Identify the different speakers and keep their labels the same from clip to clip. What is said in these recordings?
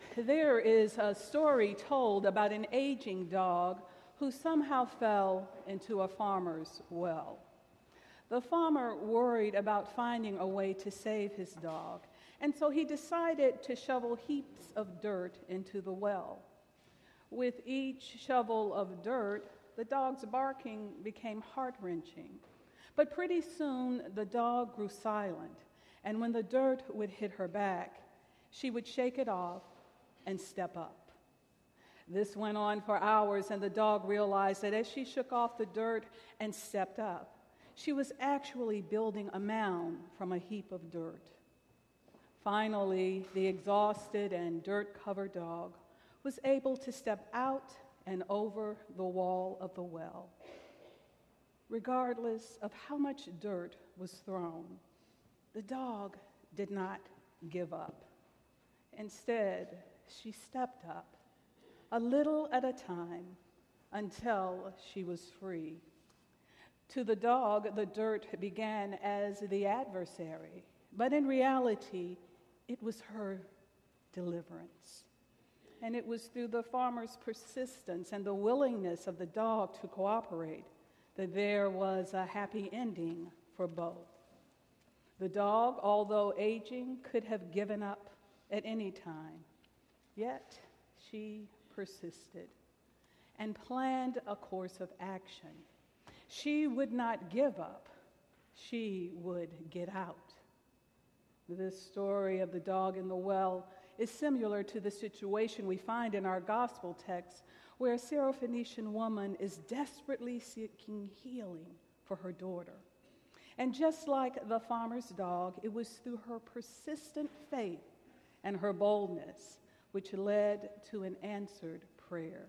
Speaker 1: There is a story told about an aging dog who somehow fell into a farmer's well. The farmer worried about finding a way to save his dog, and so he decided to shovel heaps of dirt into the well. With each shovel of dirt, the dog's barking became heart-wrenching. But pretty soon, the dog grew silent, and when the dirt would hit her back, she would shake it off and step up. This went on for hours, and the dog realized that as she shook off the dirt and stepped up, she was actually building a mound from a heap of dirt. Finally, the exhausted and dirt-covered dog was able to step out and over the wall of the well. Regardless of how much dirt was thrown, the dog did not give up. Instead, she stepped up, a little at a time, until she was free. To the dog, the dirt began as the adversary, but in reality, it was her deliverance. And it was through the farmer's persistence and the willingness of the dog to cooperate that there was a happy ending for both. The dog, although aging, could have given up at any time, yet she persisted and planned a course of action. She would not give up. She would get out. This story of the dog in the well is similar to the situation we find in our gospel text, where a Syrophoenician woman is desperately seeking healing for her daughter. And just like the farmer's dog, it was through her persistent faith and her boldness which led to an answered prayer.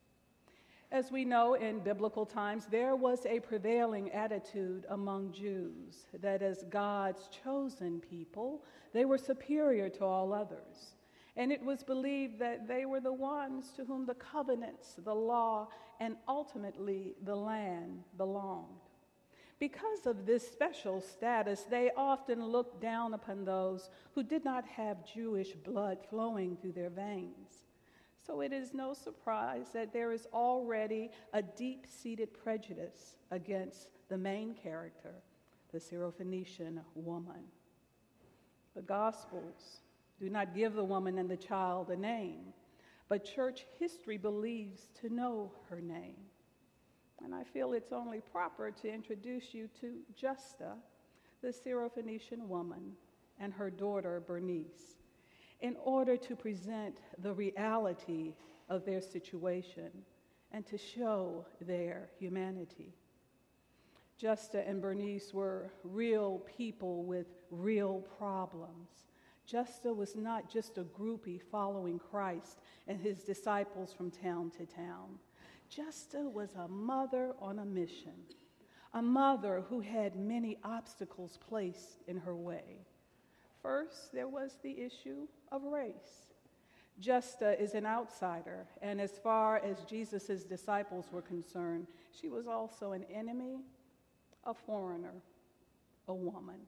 Speaker 1: As we know, in biblical times, there was a prevailing attitude among Jews that as God's chosen people, they were superior to all others. And it was believed that they were the ones to whom the covenants, the law, and ultimately the land belonged. Because of this special status, they often looked down upon those who did not have Jewish blood flowing through their veins. So it is no surprise that there is already a deep-seated prejudice against the main character, the Syrophoenician woman. The Gospels do not give the woman and the child a name, but church history believes to know her name. And I feel it's only proper to introduce you to Justa, the Syrophoenician woman, and her daughter Bernice, in order to present the reality of their situation and to show their humanity. Justa and Bernice were real people with real problems. Justa was not just a groupie following Christ and his disciples from town to town. Justa was a mother on a mission, a mother who had many obstacles placed in her way. First, there was the issue of race. Justa is an outsider, and as far as Jesus' disciples were concerned, she was also an enemy, a foreigner, a woman.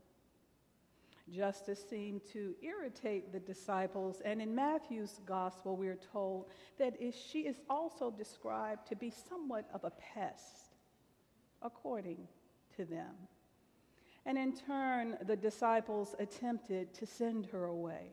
Speaker 1: Justa seemed to irritate the disciples, and in Matthew's gospel, we are told that she is also described to be somewhat of a pest, according to them. And in turn, the disciples attempted to send her away.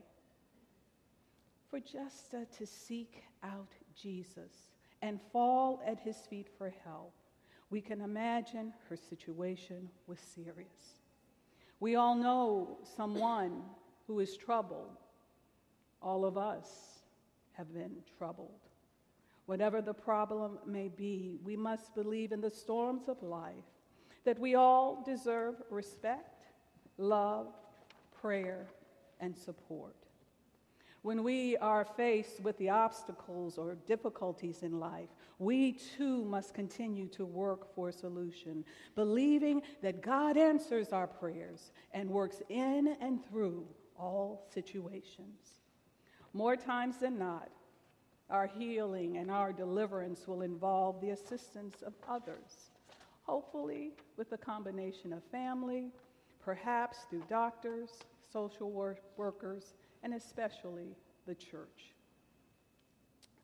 Speaker 1: For Justa to seek out Jesus and fall at his feet for help, we can imagine her situation was serious. We all know someone who is troubled. All of us have been troubled. Whatever the problem may be, we must believe in the storms of life that we all deserve respect, love, prayer, and support. When we are faced with the obstacles or difficulties in life, we too must continue to work for a solution, believing that God answers our prayers and works in and through all situations. More times than not, our healing and our deliverance will involve the assistance of others, hopefully with a combination of family, perhaps through doctors, social workers, and especially the church.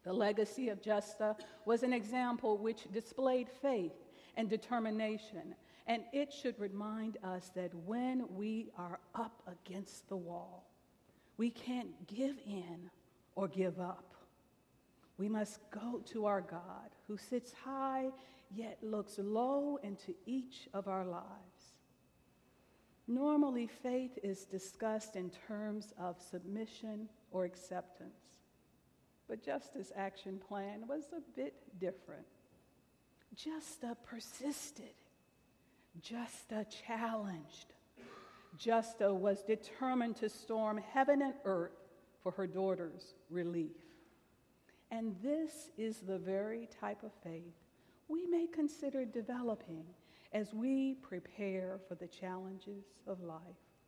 Speaker 1: The legacy of Jephthah was an example which displayed faith and determination, and it should remind us that when we are up against the wall, we can't give in or give up. We must go to our God, who sits high yet looks low into each of our lives. Normally, faith is discussed in terms of submission or acceptance. But Jephthah's action plan was a bit different. Jephthah persisted. Jephthah challenged. Jephthah was determined to storm heaven and earth for her daughter's relief. And this is the very type of faith we may consider developing as we prepare for the challenges of life.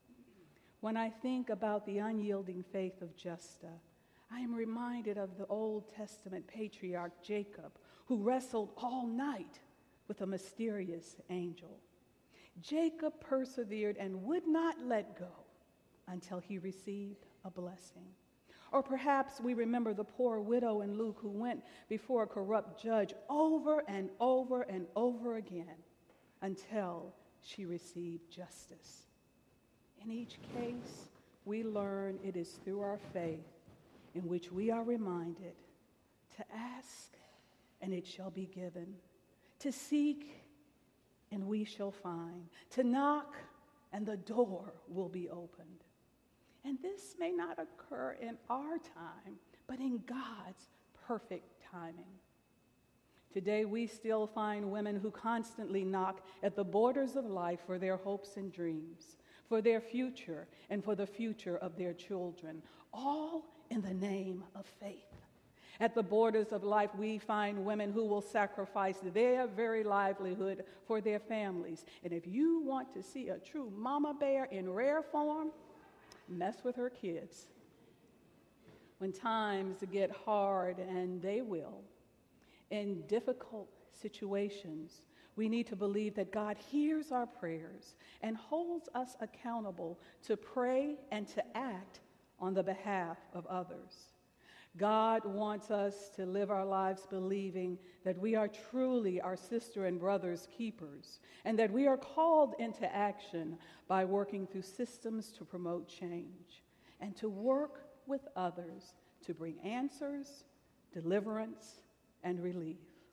Speaker 1: When I think about the unyielding faith of Jephthah, I am reminded of the Old Testament patriarch Jacob, who wrestled all night with a mysterious angel. Jacob persevered and would not let go until he received a blessing. Or perhaps we remember the poor widow in Luke who went before a corrupt judge over and over and over again until she received justice. In each case, we learn it is through our faith in which we are reminded to ask and it shall be given, to seek and we shall find, to knock and the door will be opened. And this may not occur in our time, but in God's perfect timing. Today, we still find women who constantly knock at the borders of life for their hopes and dreams, for their future, and for the future of their children, all in the name of faith. At the borders of life, we find women who will sacrifice their very livelihood for their families. And if you want to see a true mama bear in rare form, mess with her kids. When times get hard, and they will, in difficult situations, we need to believe that God hears our prayers and holds us accountable to pray and to act on the behalf of others. God wants us to live our lives believing that we are truly our sister and brother's keepers, and that we are called into action by working through systems to promote change, and to work with others to bring answers, deliverance, and relief.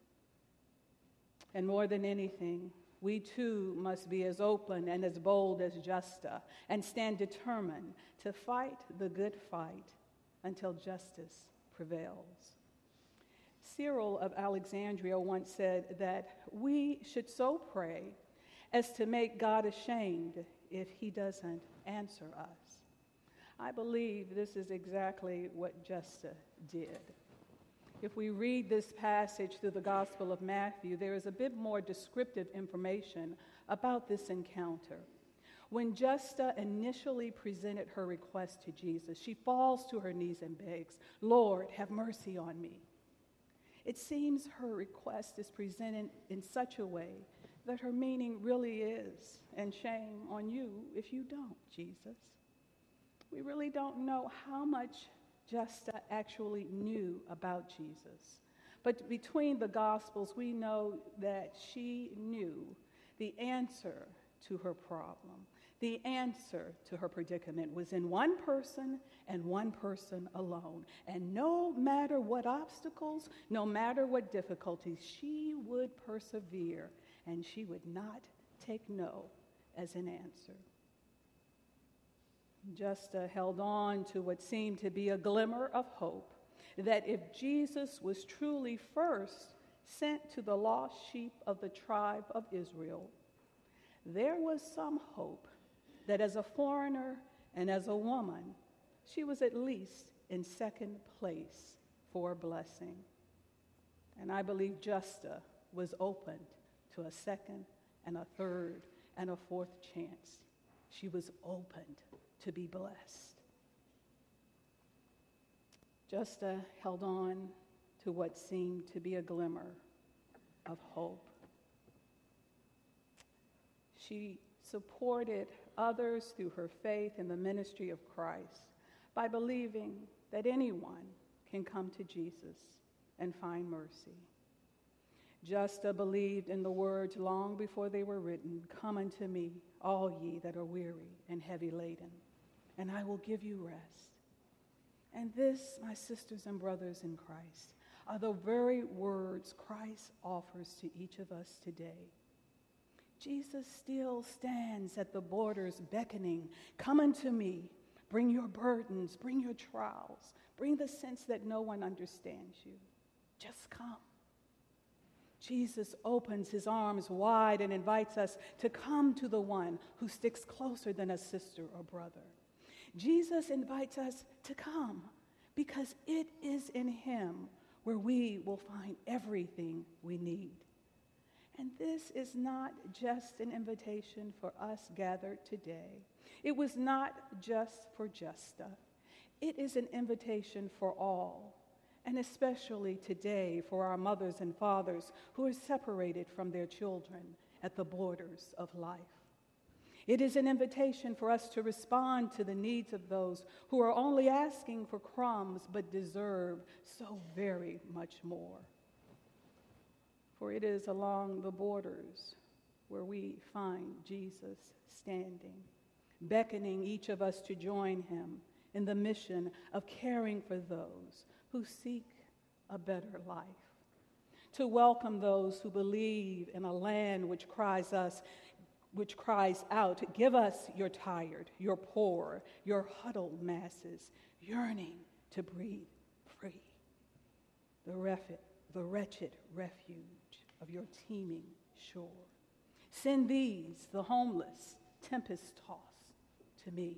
Speaker 1: And more than anything, we too must be as open and as bold as Jephthah and stand determined to fight the good fight until justice prevails. Cyril of Alexandria once said that we should so pray as to make God ashamed if he doesn't answer us. I believe this is exactly what Jephthah did. If we read this passage through the Gospel of Matthew, there is a bit more descriptive information about this encounter. When Jephthah initially presented her request to Jesus, she falls to her knees and begs, "Lord, have mercy on me." It seems her request is presented in such a way that her meaning really is, and shame on you if you don't, Jesus. We really don't know how much Jephthah actually knew about Jesus. But between the Gospels, we know that she knew the answer to her problem. The answer to her predicament was in one person and one person alone. And no matter what obstacles, no matter what difficulties, she would persevere, and she would not take no as an answer. Jephthah held on to what seemed to be a glimmer of hope, that if Jesus was truly first sent to the lost sheep of the tribe of Israel, there was some hope that as a foreigner and as a woman, she was at least in second place for a blessing. And I believe Jephthah was open to a second and a third and a fourth chance. She was opened to be blessed. Jephthah held on to what seemed to be a glimmer of hope. She supported others through her faith in the ministry of Christ by believing that anyone can come to Jesus. and find mercy. Justa believed in the words long before they were written, "Come unto me, all ye that are weary and heavy laden, and I will give you rest." And this, my sisters and brothers in Christ, are the very words Christ offers to each of us today. Jesus still stands at the borders beckoning, "Come unto me, bring your burdens, bring your trials, bring the sense that no one understands you. Just come." Jesus opens his arms wide and invites us to come to the one who sticks closer than a sister or brother. Jesus invites us to come because it is in him where we will find everything we need. And this is not just an invitation for us gathered today. It was not just for Justa. It is an invitation for all, and especially today for our mothers and fathers who are separated from their children at the borders of life. It is an invitation for us to respond to the needs of those who are only asking for crumbs but deserve so very much more. For it is along the borders where we find Jesus standing, beckoning each of us to join him in the mission of caring for those who seek a better life, to welcome those who believe in a land which cries out, "Give us your tired, your poor, your huddled masses, yearning to breathe free, the wretched refuge of your teeming shore. Send these, the homeless, tempest-tossed, to me."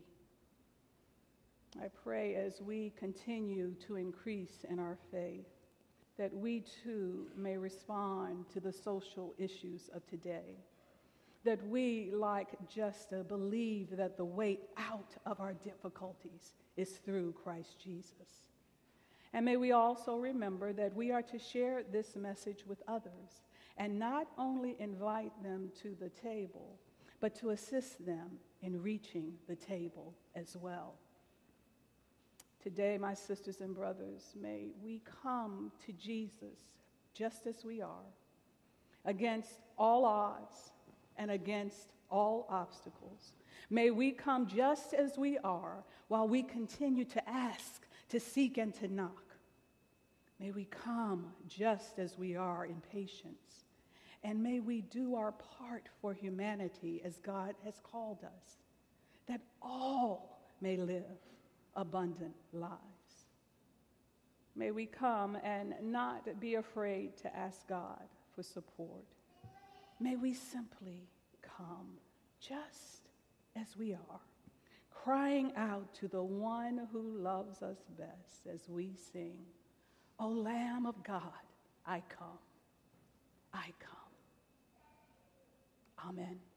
Speaker 1: I pray as we continue to increase in our faith that we too may respond to the social issues of today, that we, like Justa, believe that the way out of our difficulties is through Christ Jesus. And may we also remember that we are to share this message with others and not only invite them to the table, but to assist them in reaching the table as well. Today, my sisters and brothers, may we come to Jesus just as we are, against all odds and against all obstacles. May we come just as we are while we continue to ask, to seek, and to knock. May we come just as we are in patience. And may we do our part for humanity as God has called us, that all may live abundant lives. May we come and not be afraid to ask God for support. May we simply come just as we are, crying out to the one who loves us best as we sing, "O Lamb of God, I come, I come." Amen.